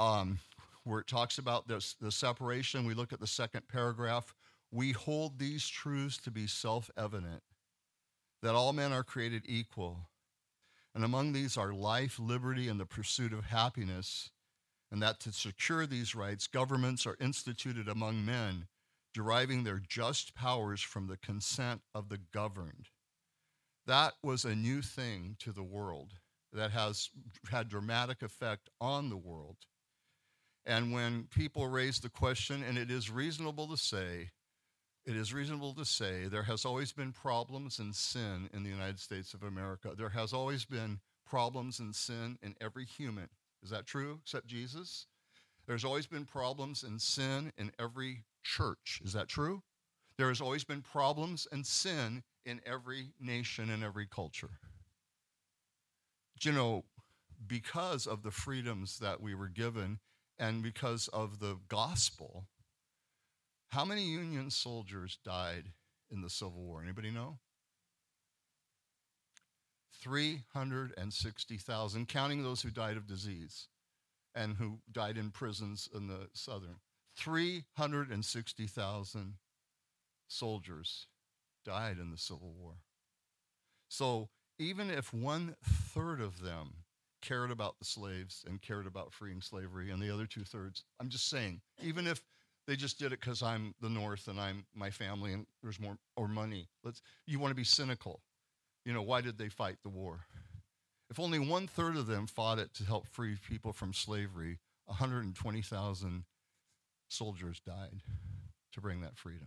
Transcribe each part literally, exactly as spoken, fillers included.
um, where it talks about this, the separation. We look at the second paragraph. We hold these truths to be self-evident, that all men are created equal, and among these are life, liberty, and the pursuit of happiness, and that to secure these rights, governments are instituted among men, deriving their just powers from the consent of the governed. That was a new thing to the world that has had dramatic effect on the world. And when people raise the question, and it is reasonable to say, it is reasonable to say there has always been problems and sin in the United States of America. There has always been problems and sin in every human. Is that true, except Jesus? There's always been problems and sin in every church. Is that true? There has always been problems and sin in every nation and every culture. You know, because of the freedoms that we were given and because of the gospel, how many Union soldiers died in the Civil War? Anybody know? three hundred sixty thousand, counting those who died of disease and who died in prisons in the southern. three hundred sixty thousand soldiers died in the Civil War. So even if one third of them cared about the slaves and cared about freeing slavery, and the other two thirds, I'm just saying, even if they just did it because I'm the North and I'm my family and there's more or money, let's, you want to be cynical. You know, why did they fight the war? If only one third of them fought it to help free people from slavery, one hundred twenty thousand soldiers died to bring that freedom.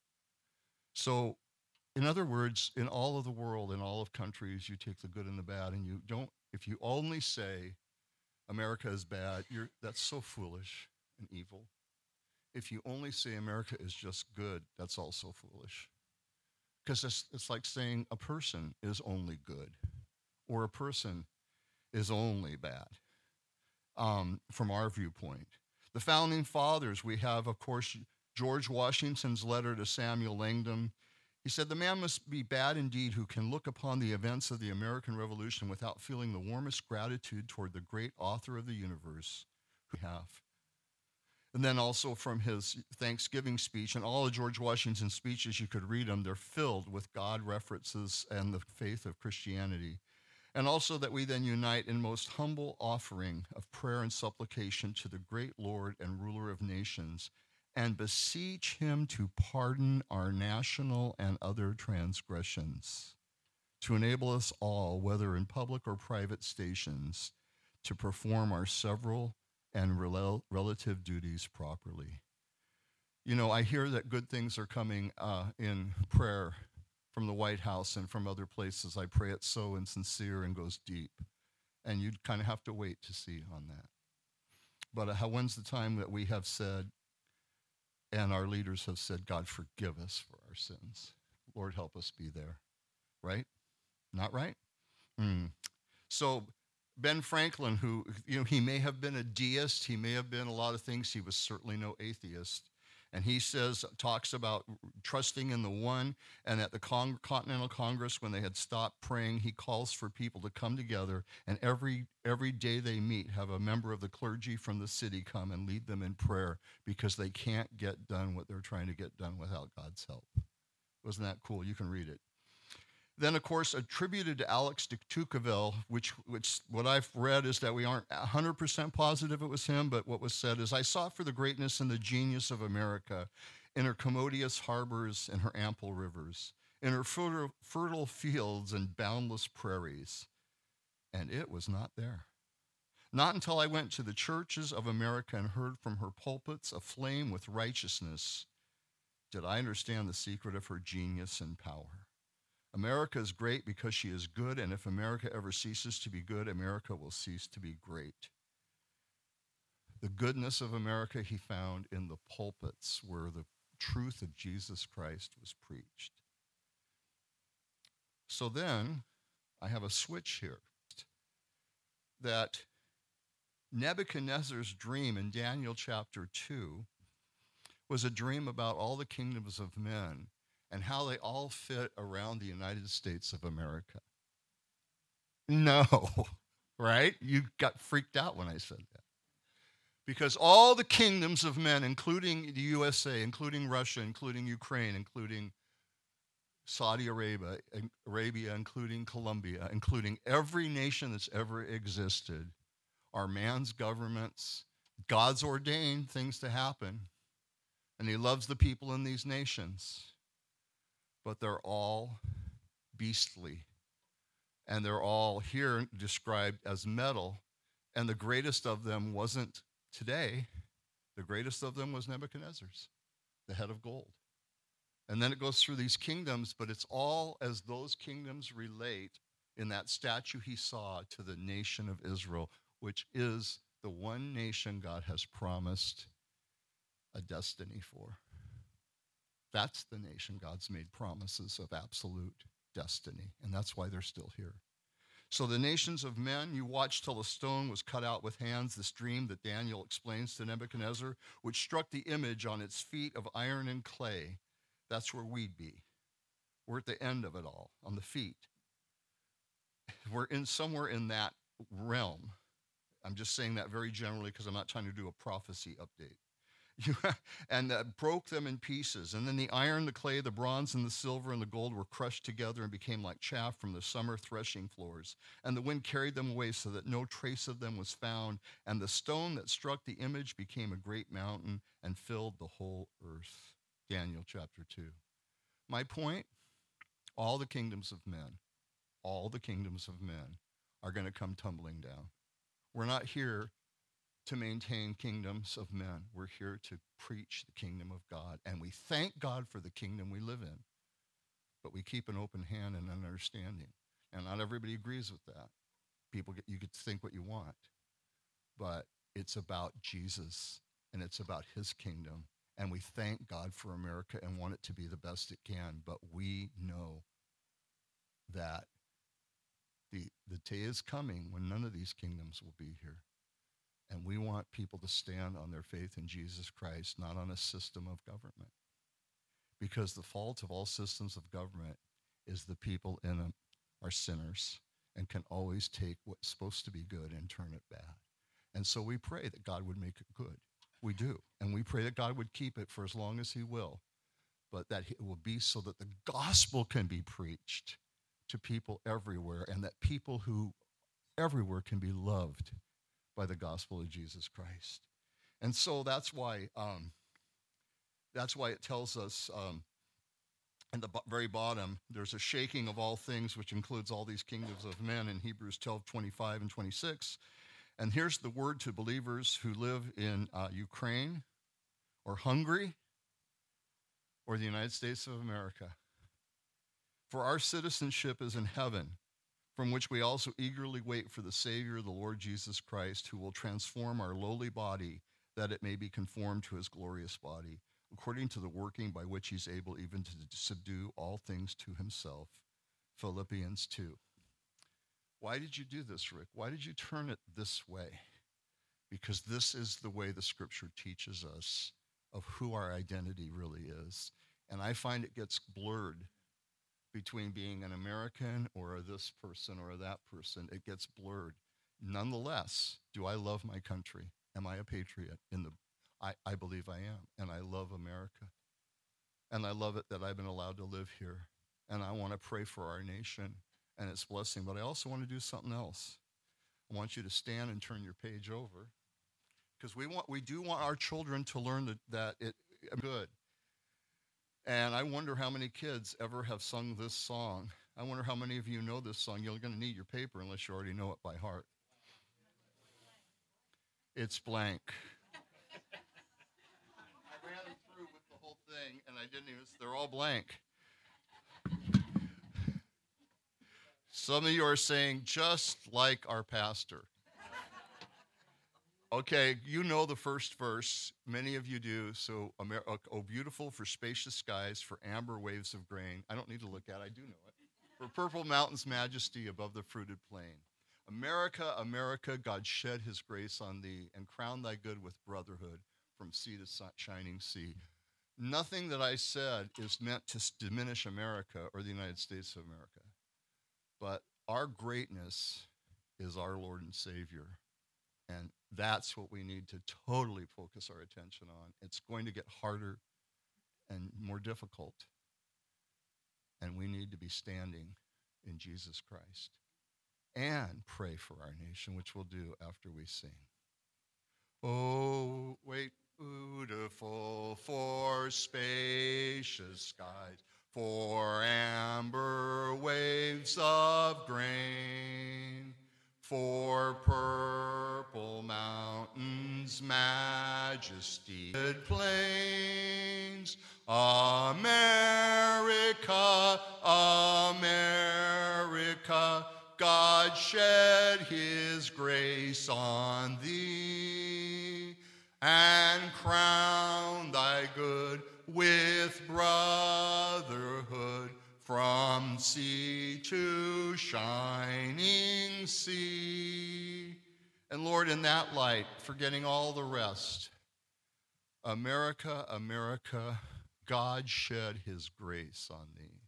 So, in other words, in all of the world, in all of countries, you take the good and the bad, and you don't, if you only say America is bad, you're, that's so foolish and evil. If you only say America is just good, that's also foolish. Because it's, it's like saying a person is only good or a person is only bad um, from our viewpoint. The founding fathers, we have, of course, George Washington's letter to Samuel Langdon. He said, the man must be bad indeed who can look upon the events of the American Revolution without feeling the warmest gratitude toward the great author of the universe who we have. And then also from his Thanksgiving speech, and all of George Washington's speeches, you could read them, they're filled with God references and the faith of Christianity. And also that we then unite in most humble offering of prayer and supplication to the great Lord and ruler of nations, and beseech him to pardon our national and other transgressions, to enable us all, whether in public or private stations, to perform our several and rel- relative duties properly. You know, I hear that good things are coming uh, in prayer from the White House and from other places. I pray it's so and sincere and goes deep. And you'd kind of have to wait to see on that. But uh, how, when's the time that we have said, and our leaders have said, God, forgive us for our sins. Lord, help us be there. Right? Not right? Mm. So Ben Franklin, who, you know, he may have been a deist, he may have been a lot of things, he was certainly no atheist. And he says, talks about trusting in the one, and at the Con- Continental Congress, when they had stopped praying, he calls for people to come together, and every every day they meet, have a member of the clergy from the city come and lead them in prayer, because they can't get done what they're trying to get done without God's help. Wasn't that cool? You can read it. Then, of course, attributed to Alex de Tocqueville, which, which what I've read is that we aren't one hundred percent positive it was him, but what was said is, I sought for the greatness and the genius of America in her commodious harbors and her ample rivers, in her fertile, fertile fields and boundless prairies, and it was not there. Not until I went to the churches of America and heard from her pulpits aflame with righteousness did I understand the secret of her genius and power. America is great because she is good, and if America ever ceases to be good, America will cease to be great. The goodness of America he found in the pulpits where the truth of Jesus Christ was preached. So then, I have a switch here. That Nebuchadnezzar's dream in Daniel chapter two was a dream about all the kingdoms of men and how they all fit around the United States of America. No, right? You got freaked out when I said that. Because all the kingdoms of men, including the U S A, including Russia, including Ukraine, including Saudi Arabia, Arabia, including Colombia, including every nation that's ever existed, are man's governments. God's ordained things to happen, and he loves the people in these nations. But they're all beastly, and they're all here described as metal, and the greatest of them wasn't today. The greatest of them was Nebuchadnezzar's, the head of gold. And then it goes through these kingdoms, but it's all as those kingdoms relate in that statue he saw to the nation of Israel, which is the one nation God has promised a destiny for. That's the nation God's made promises of absolute destiny, and that's why they're still here. So the nations of men, you watched till a stone was cut out with hands, this dream that Daniel explains to Nebuchadnezzar, which struck the image on its feet of iron and clay. That's where we'd be. We're at the end of it all, on the feet. We're in somewhere in that realm. I'm just saying that very generally because I'm not trying to do a prophecy update. and uh, broke them in pieces. And then the iron, the clay, the bronze, and the silver, and the gold were crushed together and became like chaff from the summer threshing floors. And the wind carried them away so that no trace of them was found. And the stone that struck the image became a great mountain and filled the whole earth. Daniel chapter two. My point, all the kingdoms of men, all the kingdoms of men are going to come tumbling down. We're not here to maintain kingdoms of men. We're here to preach the kingdom of God. And we thank God for the kingdom we live in. But we keep an open hand and an understanding. And not everybody agrees with that. People get, you get to think what you want. But it's about Jesus, and it's about his kingdom. And we thank God for America and want it to be the best it can. But we know that the, the day is coming when none of these kingdoms will be here. And we want people to stand on their faith in Jesus Christ, not on a system of government. Because the fault of all systems of government is the people in them are sinners and can always take what's supposed to be good and turn it bad. And so we pray that God would make it good. We do. And we pray that God would keep it for as long as he will. But that it will be so that the gospel can be preached to people everywhere, and that people who everywhere can be loved by the gospel of Jesus Christ. And so that's why um, that's why it tells us um, at the b- very bottom, there's a shaking of all things, which includes all these kingdoms of men in Hebrews twelve, twenty-five and twenty-six. And here's the word to believers who live in uh, Ukraine or Hungary or the United States of America. For our citizenship is in heaven, from which we also eagerly wait for the Savior, the Lord Jesus Christ, who will transform our lowly body, that it may be conformed to his glorious body, according to the working by which he's able even to subdue all things to himself. Philippians two. Why did you do this, Rick? Why did you turn it this way? Because this is the way the scripture teaches us of who our identity really is. And I find it gets blurred between being an American or this person or that person. It gets blurred. Nonetheless, do I love my country? Am I a patriot? In the, I, I believe I am, and I love America. And I love it that I've been allowed to live here. And I want to pray for our nation and its blessing, but I also want to do something else. I want you to stand and turn your page over, because we want, we do want our children to learn that, that it good. And I wonder how many kids ever have sung this song. I wonder how many of you know this song. You're going to need your paper unless you already know it by heart. It's blank. I ran through with the whole thing, and I didn't even, they're all blank. Some of you are saying, just like our pastor. Okay, you know the first verse. Many of you do. So, oh, beautiful for spacious skies, for amber waves of grain. I don't need to look at it. I do know it. For purple mountains' majesty above the fruited plain. America, America, God shed his grace on thee and crown thy good with brotherhood from sea to shining sea. Nothing that I said is meant to diminish America or the United States of America. But our greatness is our Lord and Savior. And that's what we need to totally focus our attention on. It's going to get harder and more difficult. And we need to be standing in Jesus Christ and pray for our nation, which we'll do after we sing. Oh, wait, beautiful for spacious skies, for amber waves of grain, for purple mountains, majesty, plains, America, America, God shed his grace on thee, and crown thy good with brotherhood from sea to shining sea. And Lord, in that light, forgetting all the rest, America, America, God shed his grace on thee.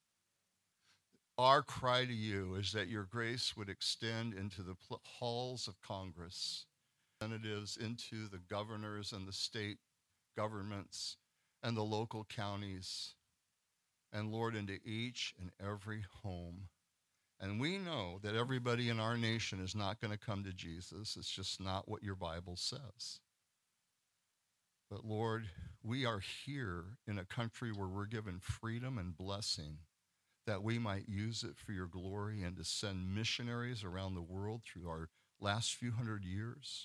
Our cry to you is that your grace would extend into the pl- halls of Congress, representatives, into the governors and the state governments and the local counties, and Lord, into each and every home. And we know that everybody in our nation is not going to come to Jesus. It's just not what your Bible says. But Lord, we are here in a country where we're given freedom and blessing, that we might use it for your glory and to send missionaries around the world through our last few hundred years.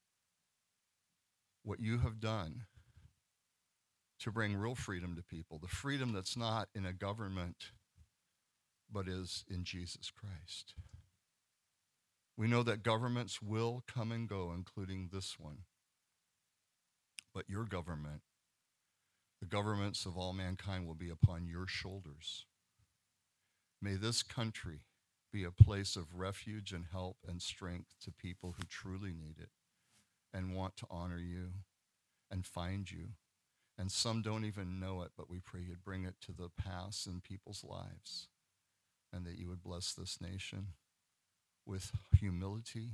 What you have done to bring real freedom to people, the freedom that's not in a government, but is in Jesus Christ. We know that governments will come and go, including this one. But your government, the governments of all mankind, will be upon your shoulders. May this country be a place of refuge and help and strength to people who truly need it and want to honor you and find you. And some don't even know it, but we pray you'd bring it to the pass in people's lives, and that you would bless this nation with humility,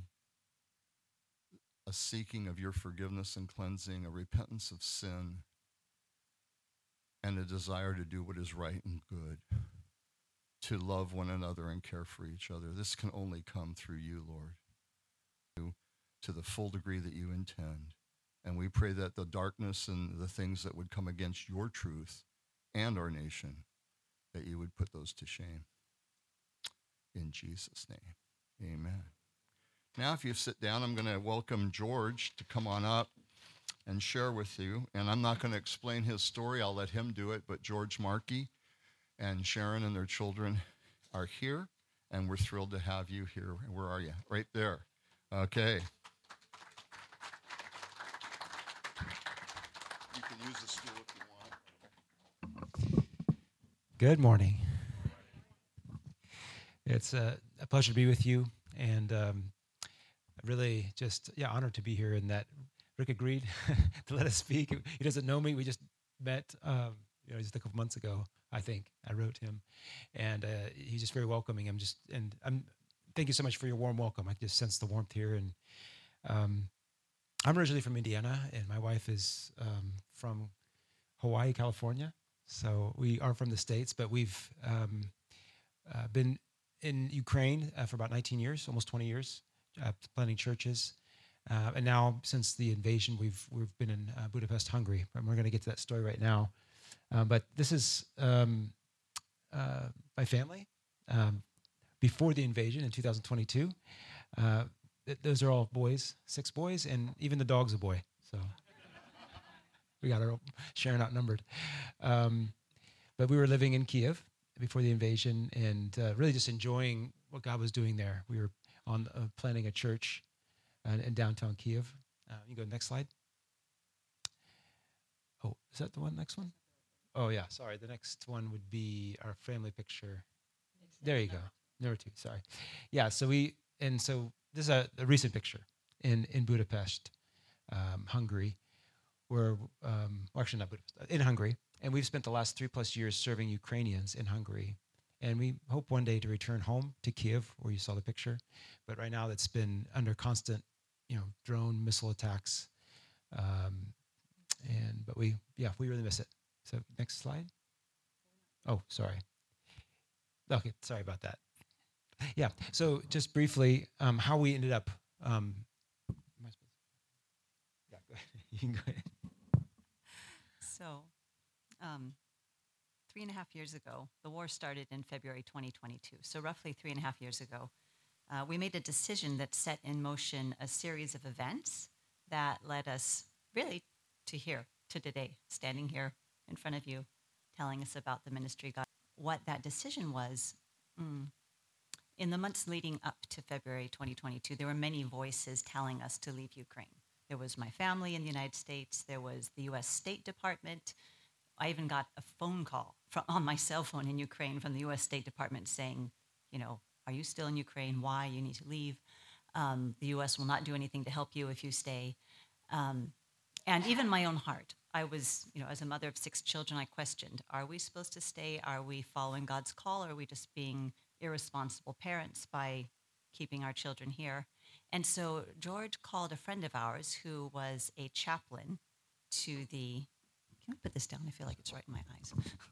a seeking of your forgiveness and cleansing, a repentance of sin, and a desire to do what is right and good, to love one another and care for each other. This can only come through you, Lord, to the full degree that you intend. And we pray that the darkness and the things that would come against your truth and our nation, that you would put those to shame. In Jesus' name, amen. Now, if you sit down, I'm going to welcome George to come on up and share with you. And I'm not going to explain his story. I'll let him do it. But George Markey and Sharon and their children are here, and we're thrilled to have you here. Where are you? Right there. Okay. You can use the stool if you want. Good morning. It's a, a pleasure to be with you, and um, really just, yeah, honored to be here, and that Rick agreed to let us speak. He doesn't know me. We just met, um, you know, just a couple months ago, I think. I wrote him, and uh, he's just very welcoming. I'm just, and I'm, thank you so much for your warm welcome. I just sense the warmth here, and um, I'm originally from Indiana, and my wife is um, from Hawaii, California. So we are from the States, but we've um, uh, been in Ukraine uh, for about nineteen years, almost twenty years, uh, planting churches. Uh, and now, since the invasion, we've we've been in uh, Budapest, Hungary. And we're going to get to that story right now. Uh, but this is um, uh, my family. Um, before the invasion in two thousand twenty-two, uh, th- those are all boys, six boys, and even the dog's a boy. So we got our Sharon outnumbered. Um, but we were living in Kiev before the invasion, and uh, really just enjoying what God was doing there. We were on uh, planning a church uh, in downtown Kiev. Uh, you go next slide. Oh, is that the one? Next one? Oh yeah, sorry. The next one would be our family picture. There you go. Number two. Sorry. Yeah. So we and so this is a, a recent picture in in Budapest, um, Hungary, where um, well, actually not Budapest, in Hungary. And we've spent the last three plus years serving Ukrainians in Hungary. And we hope one day to return home to Kiev, where you saw the picture. But right now it's been under constant you know, drone missile attacks. Um, and but we, yeah, we really miss it. So next slide. Oh, sorry. Okay, sorry about that. Yeah. So just briefly, um, how we ended up. Um, am I supposed to- yeah, go ahead. You can go ahead. So, um, three and a half years ago, the war started in February twenty twenty-two. So, roughly three and a half years ago, uh, we made a decision that set in motion a series of events that led us really to here, to today, standing here in front of you, telling us about the ministry God. What that decision was, mm, in the months leading up to February twenty twenty-two, there were many voices telling us to leave Ukraine. There was my family in the United States. There was the U S State Department. I even got a phone call from, on my cell phone in Ukraine from the U S State Department saying, you know, are you still in Ukraine? Why? You need to leave. Um, the U S will not do anything to help you if you stay. Um, and even my own heart, I was, you know, as a mother of six children, I questioned, are we supposed to stay? Are we following God's call? Or are we just being irresponsible parents by keeping our children here? And so George called a friend of ours who was a chaplain to the, can we put this down? I feel like it's right in my eyes.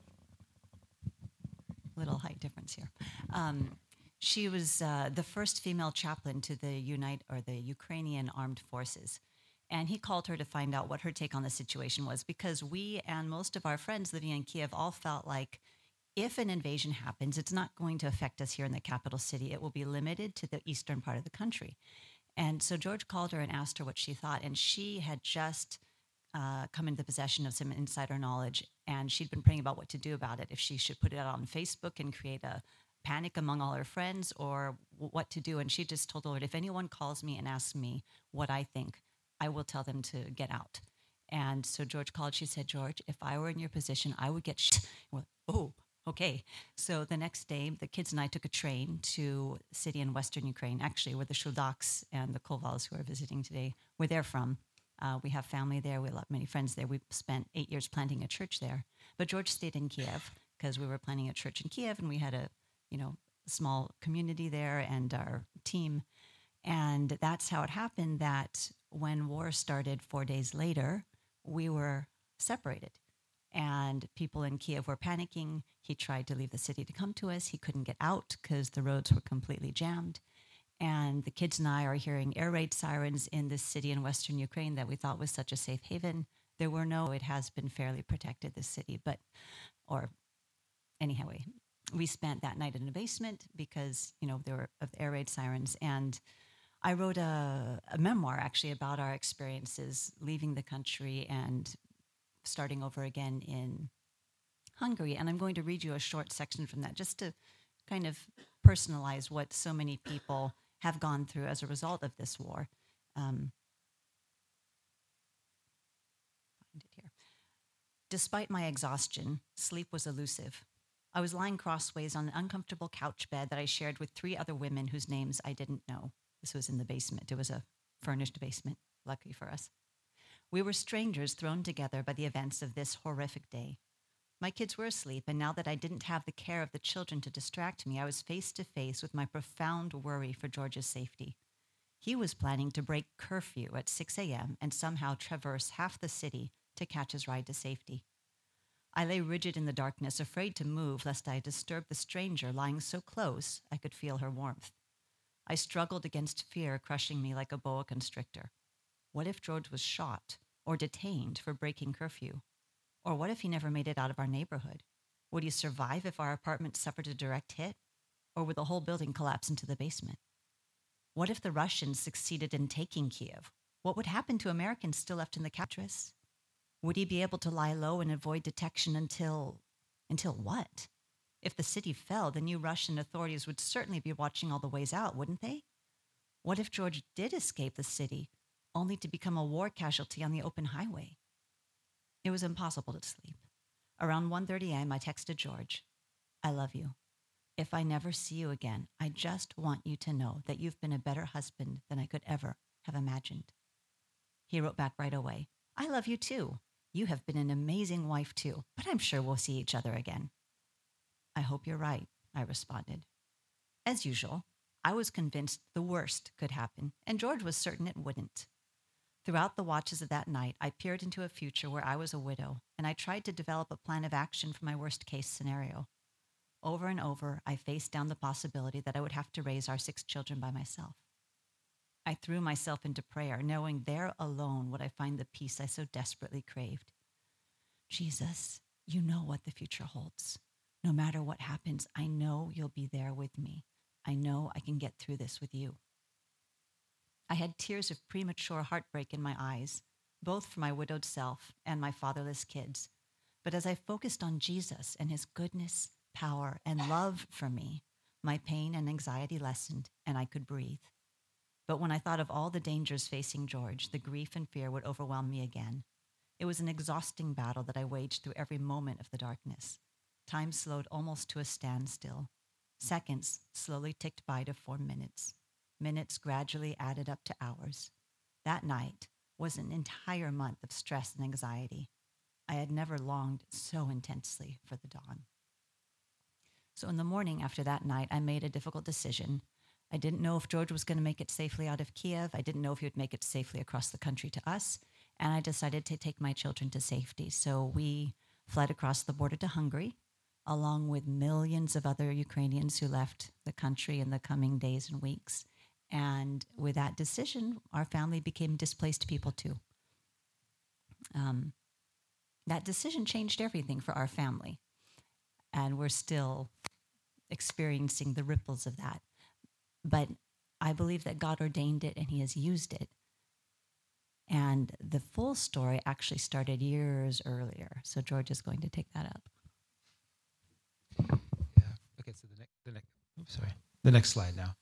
Little height difference here. Um, she was uh, the first female chaplain to the Unite or the Ukrainian Armed Forces. And he called her to find out what her take on the situation was, because we and most of our friends living in Kiev all felt like if an invasion happens, it's not going to affect us here in the capital city. It will be limited to the eastern part of the country. And so George called her and asked her what she thought. And she had just uh, come into the possession of some insider knowledge. And she'd been praying about what to do about it, if she should put it out on Facebook and create a panic among all her friends, or w- what to do. And she just told the Lord, if anyone calls me and asks me what I think, I will tell them to get out. And so George called. She said, George, if I were in your position, I would get sh-. Well, oh, okay. So the next day, the kids and I took a train to a city in Western Ukraine, actually, where the Shodaks and the Kovals, who are visiting today, where they're from. Uh, we have family there. We have many friends there. We spent eight years planting a church there. But George stayed in Kiev because we were planting a church in Kiev, and we had a, you know, small community there and our team. And that's how it happened that when war started four days later, we were separated. And people in Kiev were panicking. He tried to leave the city to come to us. He couldn't get out because the roads were completely jammed. And the kids and I are hearing air raid sirens in this city in Western Ukraine that we thought was such a safe haven. There were no, it has been fairly protected, this city, but, or anyhow, we spent that night in a basement because, you know, there were air raid sirens. And I wrote a, a memoir actually about our experiences leaving the country and starting over again in Hungary. And I'm going to read you a short section from that just to kind of personalize what so many people have gone through as a result of this war. Um, find it here. Despite my exhaustion, sleep was elusive. I was lying crossways on an uncomfortable couch bed that I shared with three other women whose names I didn't know. This was in the basement. It was a furnished basement, lucky for us. We were strangers thrown together by the events of this horrific day. My kids were asleep, and now that I didn't have the care of the children to distract me, I was face to face with my profound worry for George's safety. He was planning to break curfew at six a.m. and somehow traverse half the city to catch his ride to safety. I lay rigid in the darkness, afraid to move lest I disturb the stranger lying so close I could feel her warmth. I struggled against fear crushing me like a boa constrictor. What if George was shot or detained for breaking curfew? Or what if he never made it out of our neighborhood? Would he survive if our apartment suffered a direct hit? Or would the whole building collapse into the basement? What if the Russians succeeded in taking Kiev? What would happen to Americans still left in the fortress? Would he be able to lie low and avoid detection until... until what? If the city fell, the new Russian authorities would certainly be watching all the ways out, wouldn't they? What if George did escape the city, only to become a war casualty on the open highway? It was impossible to sleep. Around one thirty a.m., I texted George, I love you. If I never see you again, I just want you to know that you've been a better husband than I could ever have imagined. He wrote back right away, I love you too. You have been an amazing wife too, but I'm sure we'll see each other again. I hope you're right, I responded. As usual, I was convinced the worst could happen, and George was certain it wouldn't. Throughout the watches of that night, I peered into a future where I was a widow, and I tried to develop a plan of action for my worst-case scenario. Over and over, I faced down the possibility that I would have to raise our six children by myself. I threw myself into prayer, knowing there alone would I find the peace I so desperately craved. Jesus, you know what the future holds. No matter what happens, I know you'll be there with me. I know I can get through this with you. I had tears of premature heartbreak in my eyes, both for my widowed self and my fatherless kids. But as I focused on Jesus and his goodness, power, and love for me, my pain and anxiety lessened, and I could breathe. But when I thought of all the dangers facing George, the grief and fear would overwhelm me again. It was an exhausting battle that I waged through every moment of the darkness. Time slowed almost to a standstill. Seconds slowly ticked by to four minutes. Minutes gradually added up to hours. That night was an entire month of stress and anxiety. I had never longed so intensely for the dawn. So in the morning after that night, I made a difficult decision. I didn't know if George was going to make it safely out of Kiev. I didn't know if he would make it safely across the country to us. And I decided to take my children to safety. So we fled across the border to Hungary, along with millions of other Ukrainians who left the country in the coming days and weeks. And with that decision, our family became displaced people too. Um, that decision changed everything for our family. And we're still experiencing the ripples of that. But I believe that God ordained it and he has used it. And the full story actually started years earlier. So George is going to take that up. Yeah. Okay, so the next, the next, oops, sorry. The next slide now.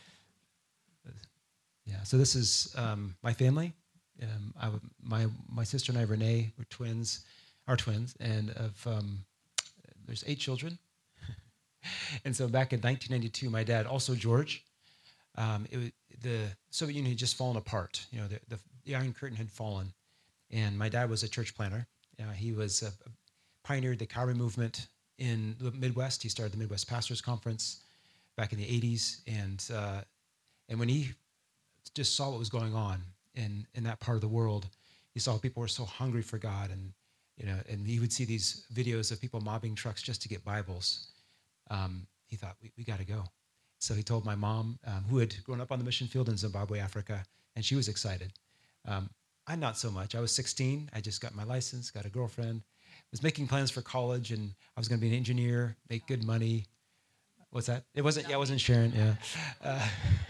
Yeah, so this is um, my family. Um, I, my my sister and I, Renee, were twins, are twins, and of um, there's eight children. And so back in nineteen ninety-two, my dad, also George, um, it was, the Soviet Union had just fallen apart. You know, the, the, the Iron Curtain had fallen, and my dad was a church planter. Uh, he was a, a pioneered the Calvary movement in the Midwest. He started the Midwest Pastors Conference back in the eighties, and uh, and when he just saw what was going on in, in that part of the world, he saw people were so hungry for God, and you know, and he would see these videos of people mobbing trucks just to get Bibles. Um, he thought, we, we got to go. So he told my mom, um, who had grown up on the mission field in Zimbabwe, Africa, and she was excited. Um, I not so much. I was sixteen. I just got my license, got a girlfriend, was making plans for college, and I was going to be an engineer, make good money. What's that? It wasn't. Yeah, I wasn't Sharon. Yeah. Uh,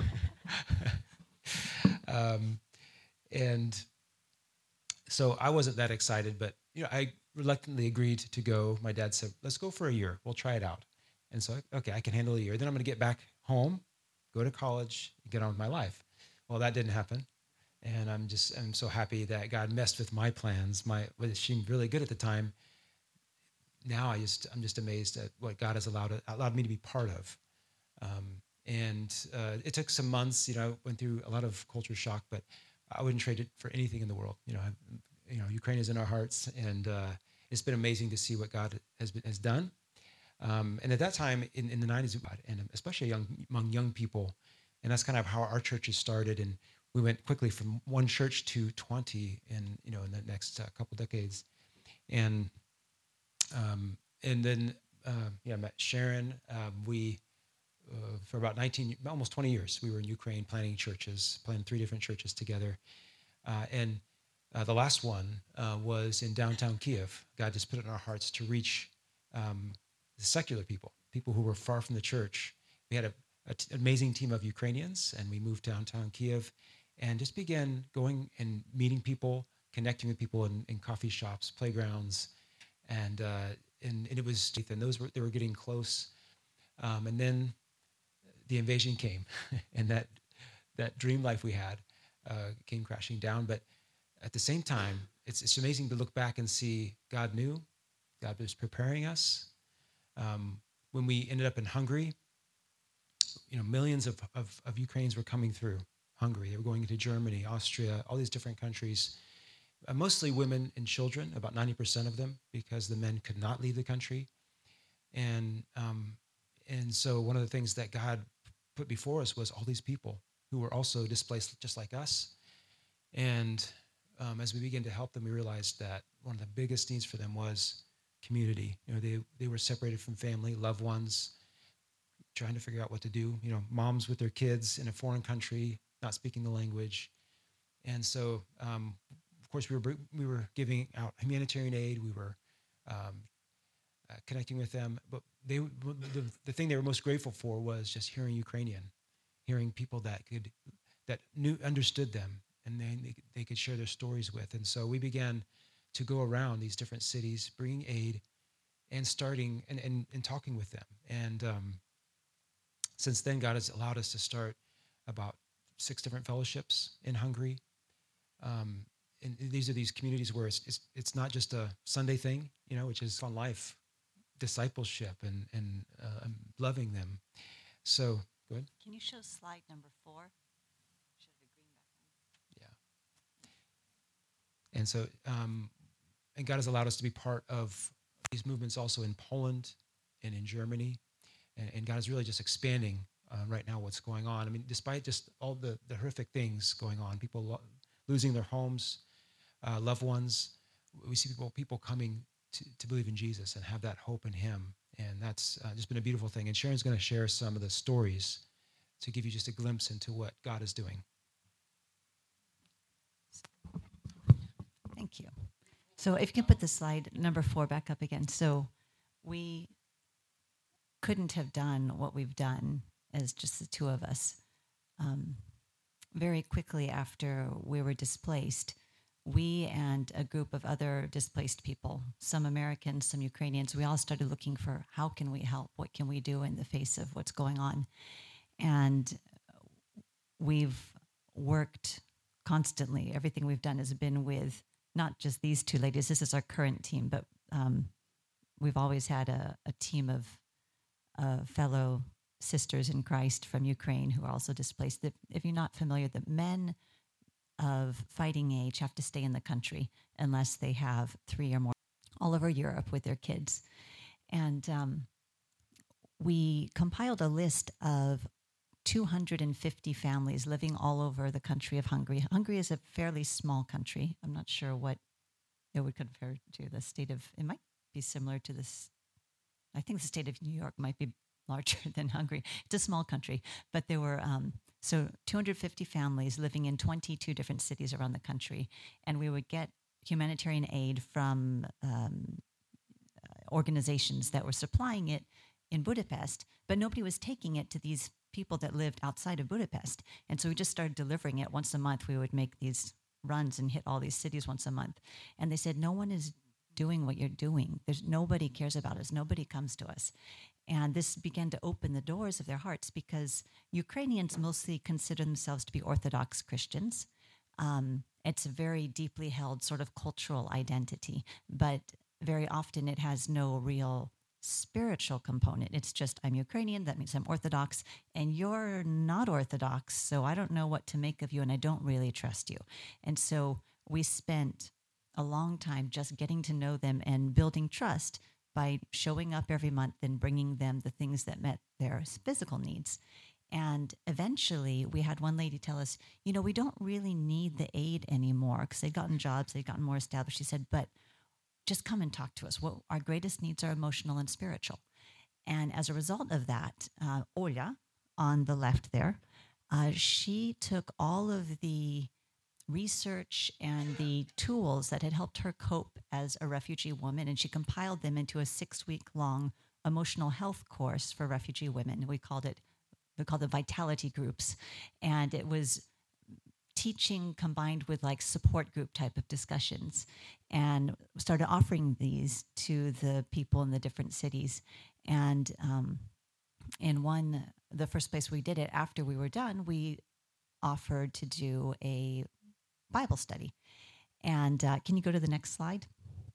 um, and so I wasn't that excited, but you know, I reluctantly agreed to go. My dad said, "Let's go for a year. We'll try it out." And so, okay, I can handle a year. Then I'm going to get back home, go to college, get on with my life. Well, that didn't happen. And I'm just, I'm so happy that God messed with my plans. My, what seemed really good at the time. Now I just, I'm just amazed at what God has allowed, allowed me to be part of. Um, and uh, it took some months, you know, I went through a lot of culture shock, but I wouldn't trade it for anything in the world. You know, I, you know, Ukraine is in our hearts, and uh, it's been amazing to see what God has been, has done. Um, and at that time, in, in the nineties, and especially young, among young people, and that's kind of how our churches started. And we went quickly from one church to twenty in, you know, in the next uh, couple decades. And um, and then, uh, yeah, I met Sharon. Um, we, uh, for about nineteen, almost twenty years, we were in Ukraine planting churches, planting three different churches together. Uh, and uh, the last one uh, was in downtown Kiev. God just put it in our hearts to reach um, the secular people, people who were far from the church. We had a, a t- amazing team of Ukrainians, and we moved downtown Kiev and just began going and meeting people, connecting with people in, in coffee shops, playgrounds, and uh, and, and it was, and those were, they were getting close. Um, and then the invasion came, and that that dream life we had uh, came crashing down. But at the same time, it's it's amazing to look back and see God knew, God was preparing us. Um, when we ended up in Hungary, you know, millions of, of, of Ukrainians were coming through Hungary. They were going into Germany, Austria, all these different countries, uh, mostly women and children, about ninety percent of them, because the men could not leave the country. And um, and so one of the things that God put before us was all these people who were also displaced just like us. And um, as we began to help them, we realized that one of the biggest needs for them was community. You know, they, they were separated from family, loved ones, trying to figure out what to do. You know, moms with their kids in a foreign country, not speaking the language. And so, um, of course, we were we were giving out humanitarian aid. We were um, uh, connecting with them. But they the, the thing they were most grateful for was just hearing Ukrainian, hearing people that could that knew understood them, and then they, they could share their stories with. And so we began to go around these different cities, bringing aid, and starting and and, and talking with them. And um, since then, God has allowed us to start about six different fellowships in Hungary. Um, and these are these communities where it's, it's it's not just a Sunday thing, you know, which is on life, discipleship and and uh, loving them. So, go ahead. Can you show slide number four? Should have a green background. Yeah. And so, um, and God has allowed us to be part of these movements also in Poland and in Germany, and, and God is really just expanding uh, right now what's going on. I mean, despite just all the the horrific things going on, people lo- losing their homes, uh, loved ones, we see people people coming to, to believe in Jesus and have that hope in Him, and that's uh, just been a beautiful thing. And Sharon's going to share some of the stories to give you just a glimpse into what God is doing. Thank you. So if you can put the slide number four back up again. So we couldn't have done what we've done as just the two of us. Um, very quickly after we were displaced, we and a group of other displaced people, some Americans, some Ukrainians, we all started looking for how can we help? What can we do in the face of what's going on? And we've worked constantly. Everything we've done has been with not just these two ladies. This is our current team, but um, we've always had a, a team of uh, fellow sisters in Christ from Ukraine who are also displaced. If you're not familiar, the men of fighting age have to stay in the country unless they have three or more all over Europe with their kids. And um, we compiled a list of two hundred fifty families living all over the country of Hungary. Hungary is a fairly small country. I'm not sure what it would compare to the state of, it might be similar to this, I think the state of New York might be larger than Hungary. It's a small country, but there were, um, so two hundred fifty families living in twenty-two different cities around the country, and we would get humanitarian aid from um, organizations that were supplying it in Budapest, but nobody was taking it to these people that lived outside of Budapest. And so we just started delivering it once a month. We would make these runs and hit all these cities once a month. And they said, no one is doing what you're doing. There's nobody cares about us. Nobody comes to us. And this began to open the doors of their hearts because Ukrainians mostly consider themselves to be Orthodox Christians. Um, it's a very deeply held sort of cultural identity, but very often it has no real spiritual component. It's just, I'm Ukrainian, that means I'm Orthodox, and you're not Orthodox, so I don't know what to make of you, and I don't really trust you. And so we spent a long time just getting to know them and building trust by showing up every month and bringing them the things that met their physical needs. And eventually we had one lady tell us, you know, we don't really need the aid anymore because they'd gotten jobs, they'd gotten more established. She said, but just come and talk to us. What our greatest needs are emotional and spiritual. And as a result of that, uh, Oля on the left there, uh, she took all of the research and the tools that had helped her cope as a refugee woman, and she compiled them into a six-week-long emotional health course for refugee women. We called it, we called it Vitality Groups, and it was teaching combined with like support group type of discussions, and started offering these to the people in the different cities. And um, in one, the first place we did it, after we were done, we offered to do a Bible study. And uh, can you go to the next slide?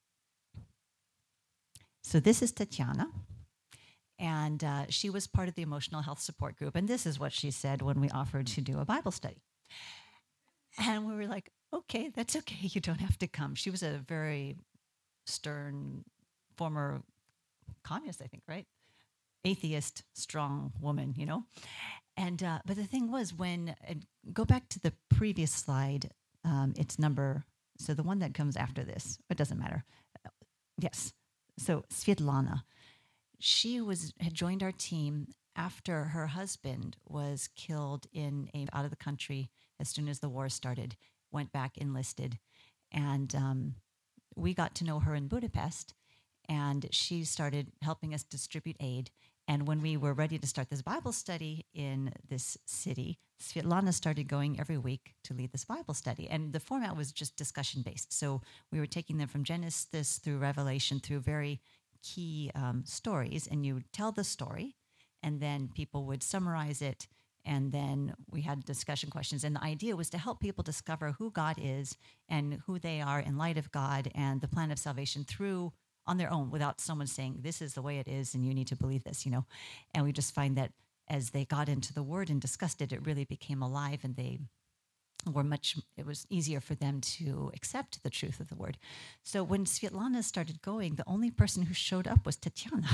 So this is Tatiana, and uh, she was part of the emotional health support group. And this is what she said when we offered to do a Bible study. And we were like, okay, that's okay. You don't have to come. She was a very stern, former communist, I think, right? Atheist, strong woman, you know? And uh, but the thing was, when uh, go back to the previous slide, um, it's number so the one that comes after this. It doesn't matter. Uh, yes. So Svetlana, she was had joined our team after her husband was killed in a out of the country as soon as the war started. Went back enlisted, and um, we got to know her in Budapest, and she started helping us distribute aid. And when we were ready to start this Bible study in this city, Svetlana started going every week to lead this Bible study. And the format was just discussion-based. So we were taking them from Genesis through Revelation, through very key um, stories. And you would tell the story, and then people would summarize it, and then we had discussion questions. And the idea was to help people discover who God is and who they are in light of God and the plan of salvation through on their own, without someone saying, this is the way it is and you need to believe this, you know. And we just find that as they got into the word and discussed it, it really became alive, and they were much, it was easier for them to accept the truth of the word. So when Svetlana started going, the only person who showed up was Tatiana.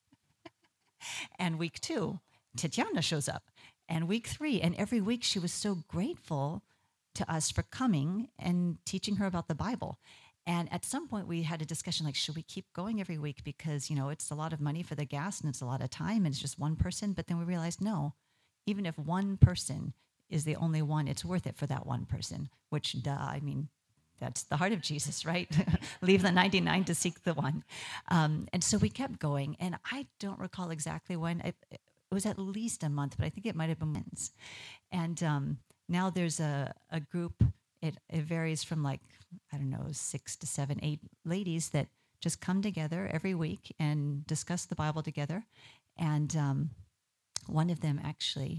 And week two, Tatiana shows up. And week three, and every week she was so grateful to us for coming and teaching her about the Bible. And at some point we had a discussion like, should we keep going every week? Because, you know, it's a lot of money for the gas and it's a lot of time and it's just one person. But then we realized, no, even if one person is the only one, it's worth it for that one person, which, duh, I mean, that's the heart of Jesus, right? Leave the ninety-nine to seek the one. Um, and so we kept going. And I don't recall exactly when. It, it was at least a month, but I think it might have been months. And um, now there's a, a group. It, it varies from like, I don't know, six to seven, eight ladies that just come together every week and discuss the Bible together. And um, one of them actually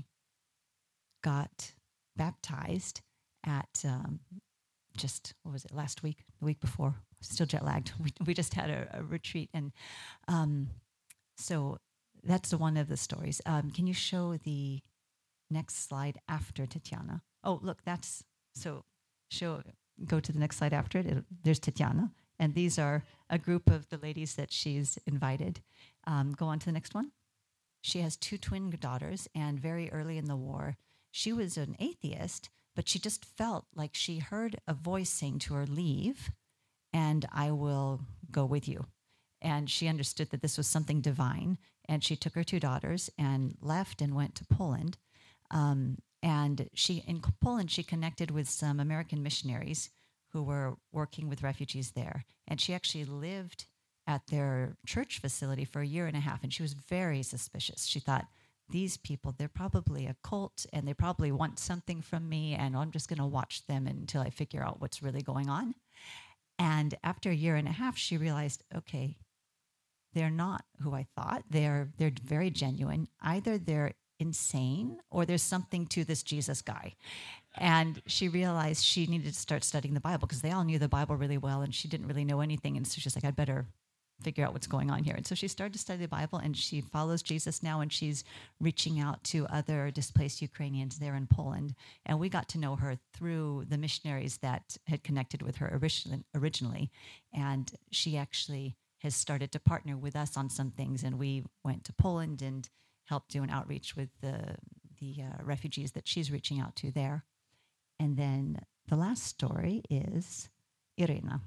got baptized at um, just, what was it, last week, the week before, still jet lagged. We, we just had a, a retreat. And um, so that's one of the stories. Um, can you show the next slide after Tatiana? Oh, look, that's, so show, go to the next slide after it. It'll, there's Tatiana. And these are a group of the ladies that she's invited. Um, go on to the next one. She has two twin daughters, and very early in the war, she was an atheist, but she just felt like she heard a voice saying to her, leave, and I will go with you. And she understood that this was something divine, and she took her two daughters and left and went to Poland. Um, and she in Poland, she connected with some American missionaries who were working with refugees there. And she actually lived at their church facility for a year and a half, and she was very suspicious. She thought, these people, they're probably a cult, and they probably want something from me, and I'm just going to watch them until I figure out what's really going on. And after a year and a half, she realized, okay, they're not who I thought. They're they're very genuine. Either they're insane or there's something to this Jesus guy. And she realized she needed to start studying the Bible, because they all knew the Bible really well, and she didn't really know anything. And so she's like, I'd better figure out what's going on here. And so she started to study the Bible, and she follows Jesus now, and she's reaching out to other displaced Ukrainians there in Poland. And we got to know her through the missionaries that had connected with her originally. And she actually has started to partner with us on some things. And we went to Poland and helped do an outreach with the, the uh, refugees that she's reaching out to there. And then the last story is Irina.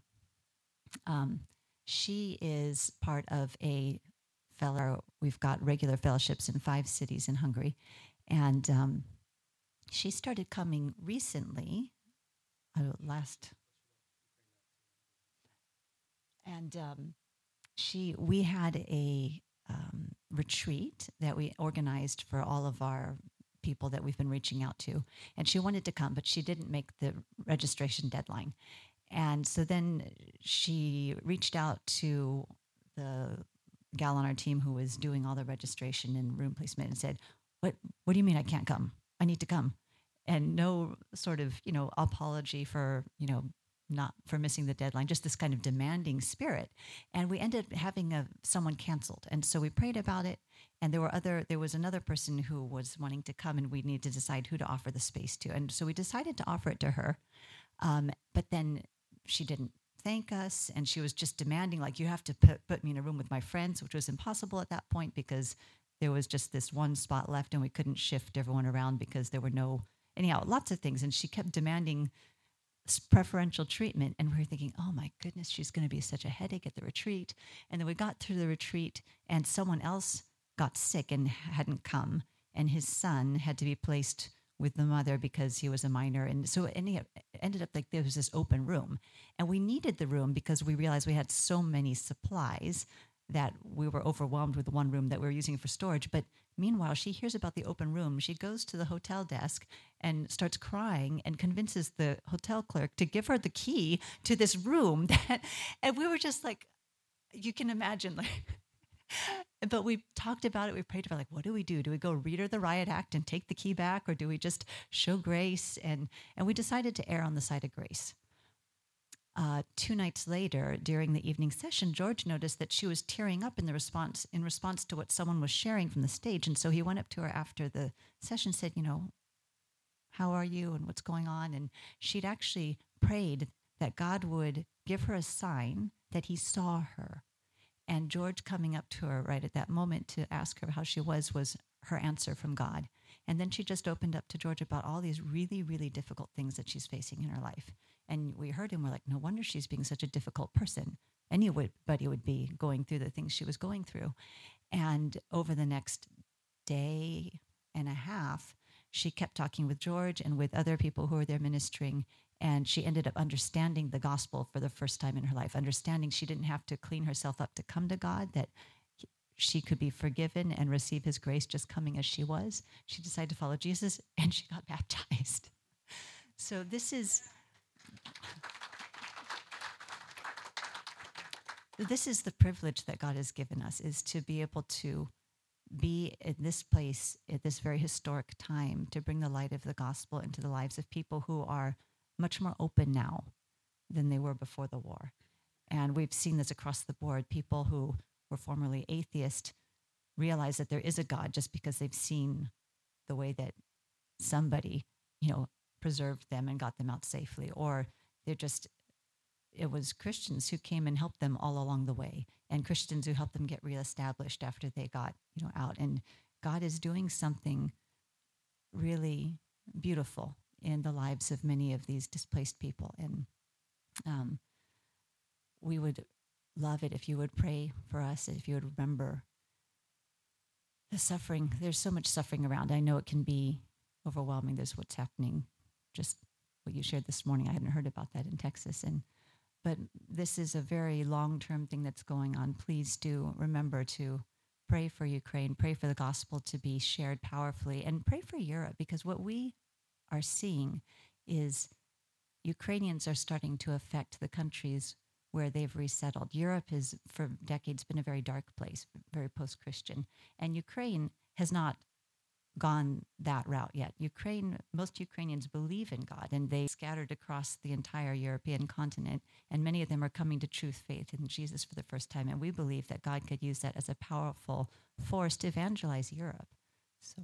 Um, She is part of a fellow, we've got regular fellowships in five cities in Hungary. And um, she started coming recently, uh, last, and um, she, we had a um, retreat that we organized for all of our people that we've been reaching out to. And she wanted to come, but she didn't make the registration deadline. And so then she reached out to the gal on our team who was doing all the registration and room placement and said, what, what do you mean I can't come? I need to come. And no sort of, you know, apology for, you know, not for missing the deadline, just this kind of demanding spirit. And we ended up having a, someone canceled. And so we prayed about it. And there were other, there was another person who was wanting to come, and we needed to decide who to offer the space to. And so we decided to offer it to her. Um, but then she didn't thank us, and she was just demanding, like, you have to put, put me in a room with my friends, which was impossible at that point because there was just this one spot left and we couldn't shift everyone around because there were no, anyhow, lots of things. And she kept demanding s- preferential treatment. And we were thinking, oh my goodness, she's going to be such a headache at the retreat. And then we got through the retreat and someone else got sick and hadn't come. And his son had to be placed with the mother because he was a minor. And so it ended up, ended up like there was this open room. And we needed the room because we realized we had so many supplies that we were overwhelmed with the one room that we were using for storage. But meanwhile, she hears about the open room. She goes to the hotel desk and starts crying and convinces the hotel clerk to give her the key to this room. That, and we were just like, you can imagine, like, but we talked about it. We prayed about, like, what do we do? Do we go read her the riot act and take the key back, or do we just show grace? And and we decided to err on the side of grace. Uh, two nights later, during the evening session, George noticed that she was tearing up in the response in response to what someone was sharing from the stage. And so he went up to her after the session, said, you know, how are you and what's going on? And she'd actually prayed that God would give her a sign that he saw her. And George coming up to her right at that moment to ask her how she was was her answer from God. And then she just opened up to George about all these really, really difficult things that she's facing in her life. And we heard him, we're like, no wonder she's being such a difficult person. Anybody would be going through the things she was going through. And over the next day and a half, she kept talking with George and with other people who were there ministering. And she ended up understanding the gospel for the first time in her life, understanding she didn't have to clean herself up to come to God, that she could be forgiven and receive his grace just coming as she was. She decided to follow Jesus, and she got baptized. So this is... This is the privilege that God has given us, is to be able to be in this place at this very historic time, to bring the light of the gospel into the lives of people who are much more open now than they were before the war. And we've seen this across the board. People who were formerly atheist realize that there is a God just because they've seen the way that somebody, you know, preserved them and got them out safely. Or they're just, it was Christians who came and helped them all along the way, and Christians who helped them get reestablished after they got, you know, out. And God is doing something really beautiful in the lives of many of these displaced people. And um, we would love it if you would pray for us, if you would remember the suffering. There's so much suffering around. I know it can be overwhelming. There's what's happening, just what you shared this morning. I hadn't heard about that in Texas. And but this is a very long-term thing that's going on. Please do remember to pray for Ukraine, pray for the gospel to be shared powerfully, and pray for Europe, because what we are seeing is Ukrainians are starting to affect the countries where they've resettled. Europe has, for decades, been a very dark place, very post-Christian, and Ukraine has not gone that route yet. Ukraine, most Ukrainians believe in God, and they scattered across the entire European continent, and many of them are coming to truth faith in Jesus for the first time, and we believe that God could use that as a powerful force to evangelize Europe. So,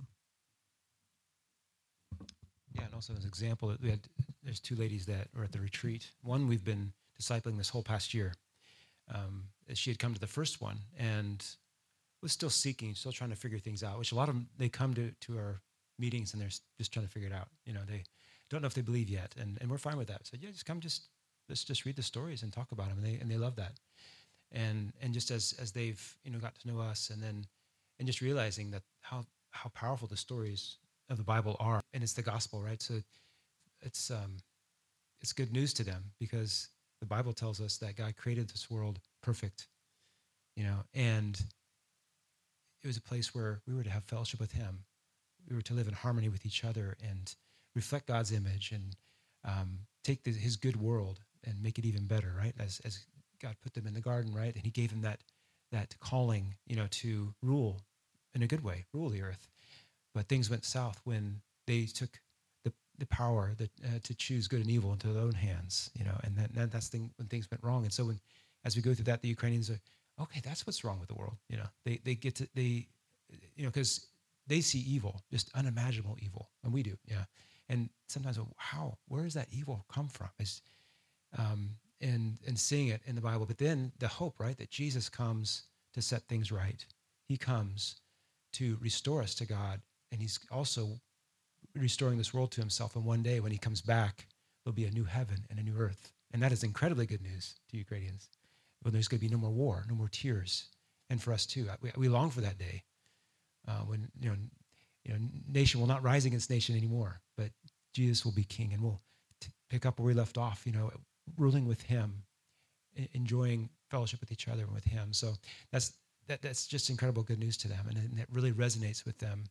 yeah, and also as an example, we had there's two ladies that were at the retreat. One we've been discipling this whole past year. Um, she had come to the first one and was still seeking, still trying to figure things out, which a lot of them, they come to, to our meetings and they're just trying to figure it out. You know, they don't know if they believe yet. And, and we're fine with that. So yeah, just come, just, let's just read the stories and talk about them. And they, and they love that. And, and just as, as they've, you know, got to know us, and then, and just realizing that how, how powerful the stories of the Bible are, and it's the gospel, right? So it's, um, it's good news to them, because the Bible tells us that God created this world perfect, you know, and it was a place where we were to have fellowship with him. We were to live in harmony with each other and reflect God's image, and um, take the, his good world and make it even better, right? As as God put them in the garden, right? And he gave them that that calling, you know, to rule in a good way, rule the earth. But things went south when they took the the power that uh, to choose good and evil into their own hands, you know, and that, that that's thing, when things went wrong. And so when, as we go through that, the Ukrainians are, okay, that's what's wrong with the world. You know, they they get to, they, you know, because they see evil, just unimaginable evil, and we do, yeah. And sometimes, how, where does that evil come from? Is, um, and and seeing it in the Bible, but then the hope, right, that Jesus comes to set things right. He comes to restore us to God, and he's also restoring this world to himself. And one day when he comes back, there'll be a new heaven and a new earth. And that is incredibly good news to Ukrainians. When there's going to be no more war, no more tears. And for us too, we, we long for that day uh, when, you know, you know, nation will not rise against nation anymore, but Jesus will be king, and we'll t- pick up where we left off, you know, ruling with him, e- enjoying fellowship with each other and with him. So that's that, that's just incredible good news to them, and, and it really resonates with them.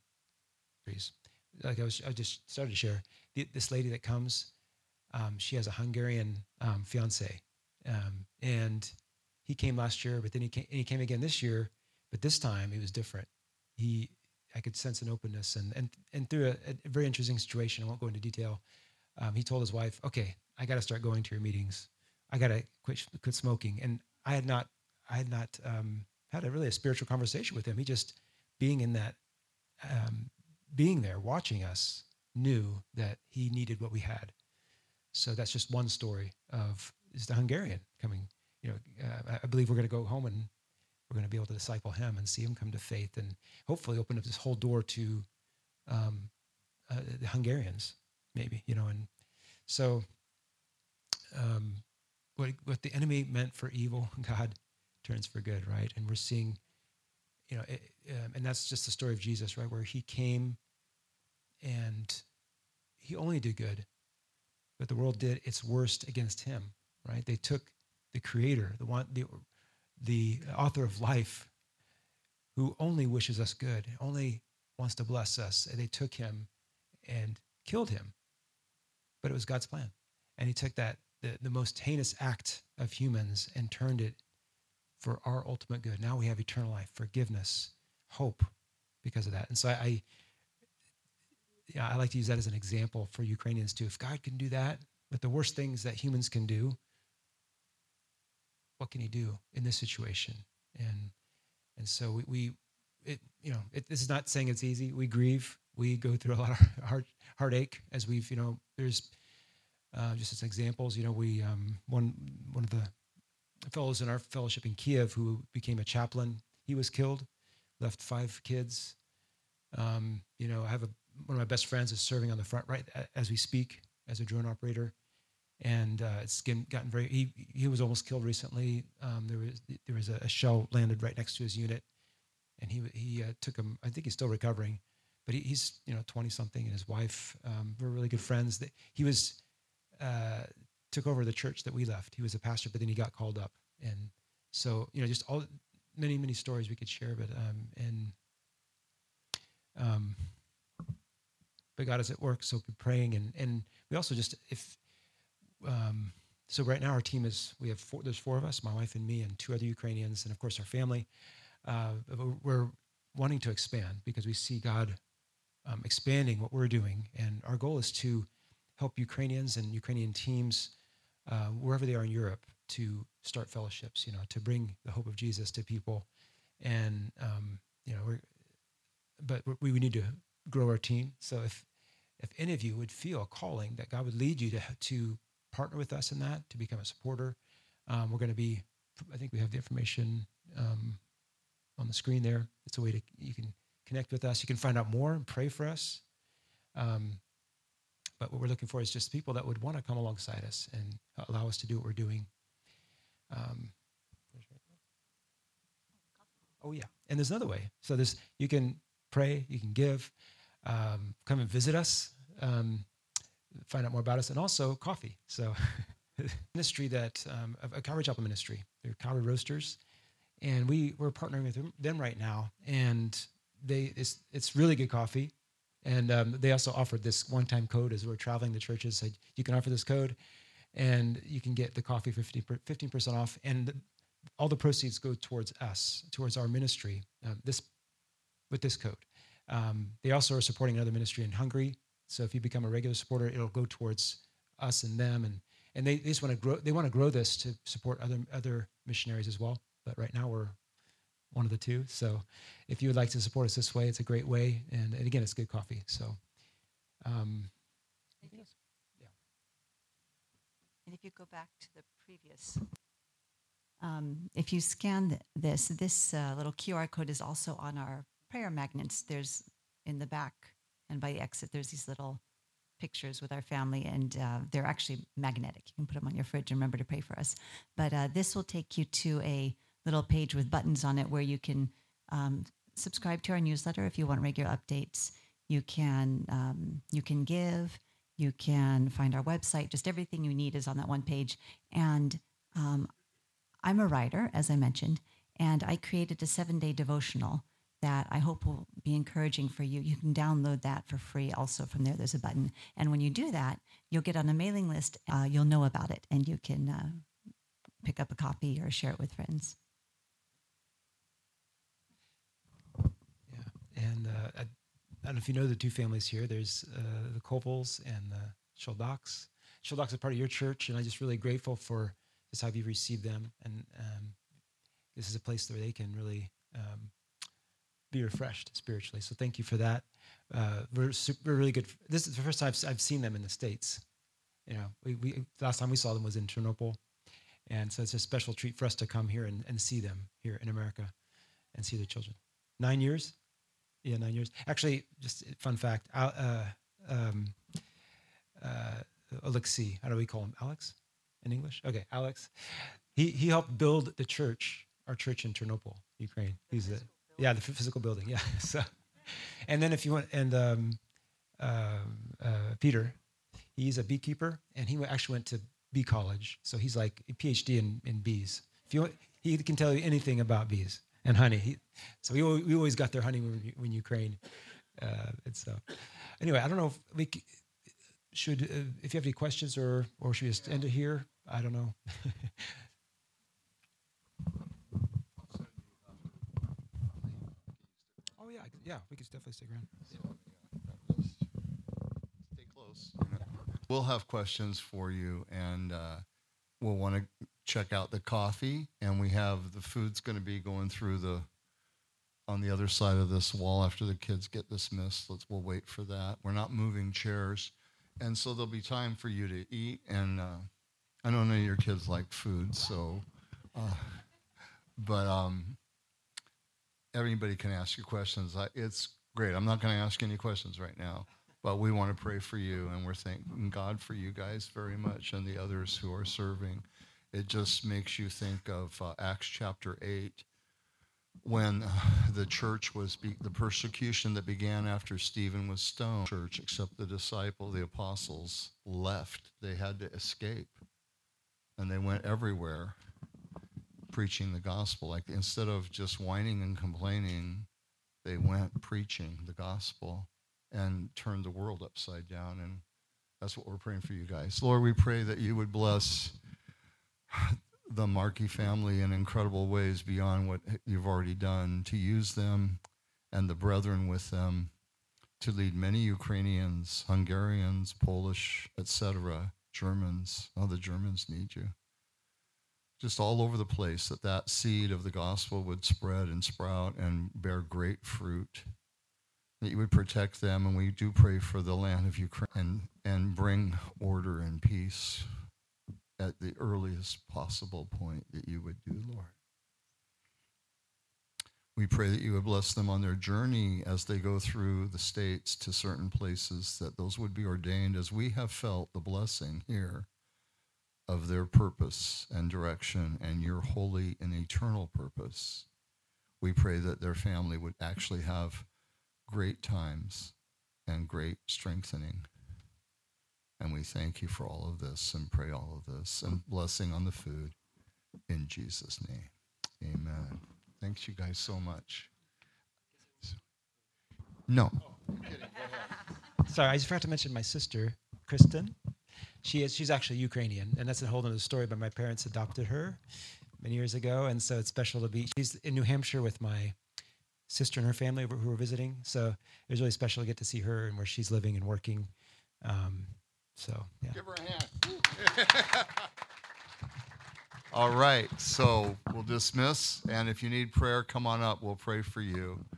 Like I was, I just started to share, the, this lady that comes, um, she has a Hungarian um, fiance, um, and he came last year, but then he came, and he came again this year, but this time it was different. He, I could sense an openness, and and and through a, a very interesting situation, I won't go into detail. Um, he told his wife, "Okay, I got to start going to your meetings. I got to quit quit smoking." And I had not, I had not um, had a really a spiritual conversation with him. He just being in that, um, being there, watching us, knew that he needed what we had. So that's just one story of is the Hungarian coming. You know, uh, I believe we're going to go home and we're going to be able to disciple him and see him come to faith, and hopefully open up this whole door to um, uh, the Hungarians, maybe, you know. And so um, what, what the enemy meant for evil, God turns for good, right? And we're seeing, you know, it, um, and that's just the story of Jesus, right? Where he came and he only did good, but the world did its worst against him, right? They took the creator, the one, the the author of life, who only wishes us good, only wants to bless us. And they took him and killed him. But it was God's plan. And he took that, the, the most heinous act of humans, and turned it for our ultimate good. Now we have eternal life, forgiveness, hope because of that. And so I, I, yeah, I like to use that as an example for Ukrainians too. If God can do that with the worst things that humans can do, what can he do in this situation? And and so we, we it, you know, it, this is not saying it's easy. We grieve. We go through a lot of heart, heartache as we've, you know, there's uh, just as examples, you know, we, um, one one of the fellows in our fellowship in Kiev who became a chaplain, he was killed, left five kids. Um, you know, I have a, one of my best friends is serving on the front right as we speak as a drone operator. And uh, it's getting, gotten very. He he was almost killed recently. Um, there was there was a, a shell landed right next to his unit, and he he uh, took him. I think he's still recovering, but he, he's you know twenty something, and his wife um, were really good friends. That he was uh, took over the church that we left. He was a pastor, but then he got called up, and so you know just all many many stories we could share. But um, and um, but God is at work, so we're praying, and and we also just if. Um, so right now our team is, we have four, there's four of us, my wife and me and two other Ukrainians, and of course our family. Uh, we're wanting to expand because we see God um, expanding what we're doing. And our goal is to help Ukrainians and Ukrainian teams uh, wherever they are in Europe to start fellowships, you know, to bring the hope of Jesus to people. And, um, you know, we're, but we, we need to grow our team. So if, if any of you would feel a calling that God would lead you to, to partner with us in that, to become a supporter. Um, we're going to be, I think we have the information um, on the screen there. It's a way to, you can connect with us. You can find out more and pray for us. Um, but what we're looking for is just people that would want to come alongside us and allow us to do what we're doing. Um, oh yeah. And there's another way. So there's, you can pray, you can give, um, come and visit us. Um, find out more about us, and also coffee. So ministry that, um, a Calvary Chapel ministry, they're Calvary Roasters, and we, we're partnering with them, them right now, and they, it's, it's really good coffee, and um, they also offered this one-time code as we're traveling to churches, said, you can offer this code, and you can get the coffee for fifteen percent off, and all the proceeds go towards us, towards our ministry, um, this with this code. Um, they also are supporting another ministry in Hungary. So if you become a regular supporter, it'll go towards us and them, and and they, they just want to grow. They want to grow this to support other other missionaries as well. But right now we're one of the two. So if you would like to support us this way, it's a great way. And, and again, it's good coffee. So um, anything else? Yeah. And if you go back to the previous, um, if you scan th- this, this uh, little Q R code is also on our prayer magnets. There's in the back and by the exit, there's these little pictures with our family, and uh, they're actually magnetic. You can put them on your fridge and remember to pray for us. But uh, this will take you to a little page with buttons on it where you can um, subscribe to our newsletter if you want regular updates. You can um, you can give. You can find our website. Just everything you need is on that one page. And um, I'm a writer, as I mentioned, and I created a seven-day devotional that I hope will be encouraging for you. You can download that for free. Also from there, there's a button. And when you do that, you'll get on a mailing list. Uh, you'll know about it, and you can uh, pick up a copy or share it with friends. Yeah, and uh, I, I don't know if you know the two families here. There's uh, the Covels and the Shuldocks. Shuldocks are part of your church, and I'm just really grateful for just how you've received them. And um, this is a place where they can really um, be refreshed spiritually. So thank you for that. Uh, we're, super, we're really good. This is the first time I've, I've seen them in the States. You know, we, we the last time we saw them was in Chernobyl, and so it's a special treat for us to come here and, and see them here in America and see their children. Nine years, yeah, nine years. Actually, just a fun fact. Uh, um, uh, Alexei, how do we call him? Alex, in English? Okay, Alex. He he helped build the church, our church in Chernobyl, Ukraine. He's the Yeah, the physical building. Yeah. So, and then if you want, and um, uh, uh, Peter, he's a beekeeper, and he actually went to bee college. So he's like a PhD in, in bees. If you want, he can tell you anything about bees and honey. He, so we we always got their honey when, when Ukraine. Uh, and so, anyway, I don't know if we c- should. Uh, if you have any questions, or or should we just end it here? I don't know. Oh yeah, yeah, we could definitely stick around. So, yeah, stay close. We'll have questions for you, and uh, we'll want to check out the coffee, and we have the food's going to be going through the on the other side of this wall after the kids get dismissed. Let's we'll wait for that. We're not moving chairs, and so there'll be time for you to eat. And uh, I know none of your kids like food, so uh, but um. Everybody can ask you questions. I, it's great. I'm not going to ask any questions right now, but we want to pray for you, and we're thanking God for you guys very much and the others who are serving. It just makes you think of uh, Acts chapter eight, when uh, the church was, be- the persecution that began after Stephen was stoned. Church, except the disciple, the apostles, left. They had to escape, and they went everywhere, preaching the gospel. Like, instead of just whining and complaining, they went preaching the gospel and turned the world upside down. And that's what we're praying for you guys. Lord, we pray that you would bless the Markey family in incredible ways beyond what you've already done, to use them and the brethren with them to lead many Ukrainians, Hungarians, Polish, et cetera, Germans. Oh, the Germans need you. Just all over the place, that that seed of the gospel would spread and sprout and bear great fruit, that you would protect them. And we do pray for the land of Ukraine, and, and bring order and peace at the earliest possible point that you would do, Lord. We pray that you would bless them on their journey as they go through the states to certain places, that those would be ordained, as we have felt the blessing here of their purpose and direction and your holy and eternal purpose. We pray that their family would actually have great times and great strengthening. And we thank you for all of this and pray all of this, and blessing on the food in Jesus' name. Amen. Thanks you guys so much. No. I'm kidding. Go ahead. Sorry, I just forgot to mention my sister, Kristen. She is, she's actually Ukrainian, and that's a whole other story, but my parents adopted her many years ago, and so it's special to be, she's in New Hampshire with my sister and her family who were visiting, so it was really special to get to see her and where she's living and working. Um, so, yeah. Give her a hand. All right, so we'll dismiss, and if you need prayer, come on up. We'll pray for you.